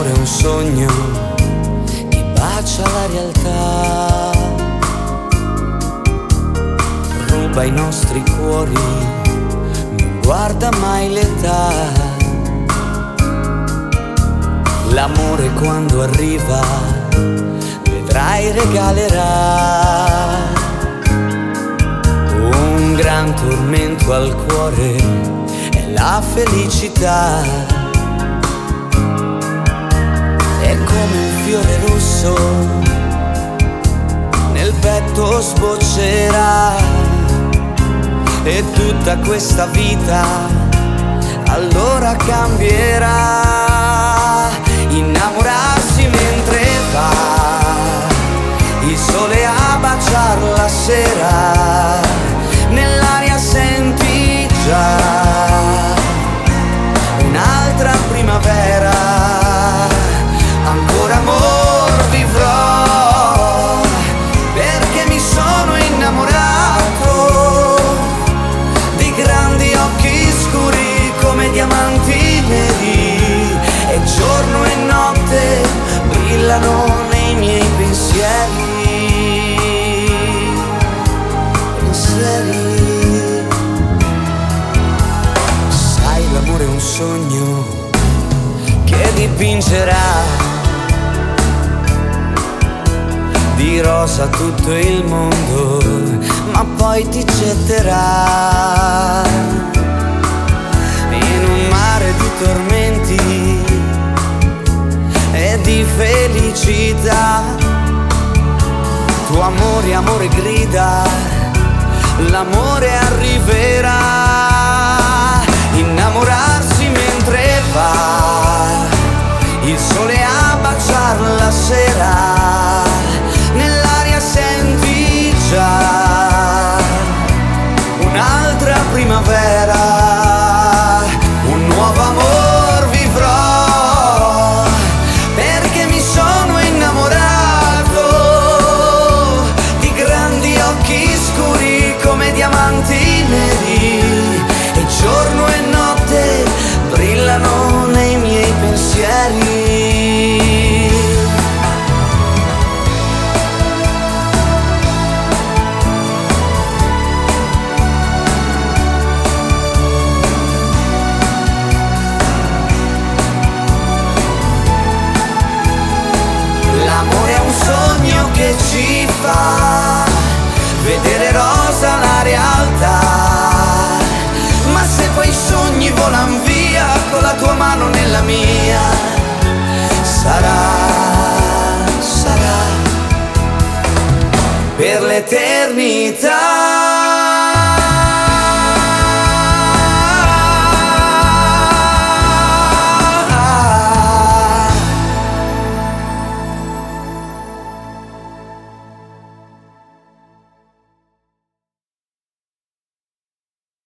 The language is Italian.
L'amore è un sogno che bacia la realtà, ruba i nostri cuori, non guarda mai l'età. L'amore quando arriva, vedrai regalerà un gran tormento al cuore, è la felicità. È come un fiore rosso, nel petto sboccerà, e tutta questa vita allora cambierà. Innamorarsi mentre va il sole a baciar la sera, nell'aria senti già un'altra primavera. Ancora amor vivrò, perché mi sono innamorato di grandi occhi scuri come diamanti neri, e giorno e notte brillano nei miei pensieri. Sai, l'amore è un sogno che dipingerà di rosa tutto il mondo, ma poi ti getterà in un mare di tormenti e di felicità. Tuo amore, amore grida, l'amore arriverà. Innamorarsi mentre va il sole a baciar la sera, nell'aria senti già un'altra primavera. Un nuovo amor vivrò, perché mi sono innamorato di grandi occhi scuri come diamanti neri, e giorno e notte brillano nei miei pensieri. L'amore è un sogno che ci fa vedere rosa la realtà, ma se quei sogni volan via con la tua mano nella mia, sarà per l'eternità.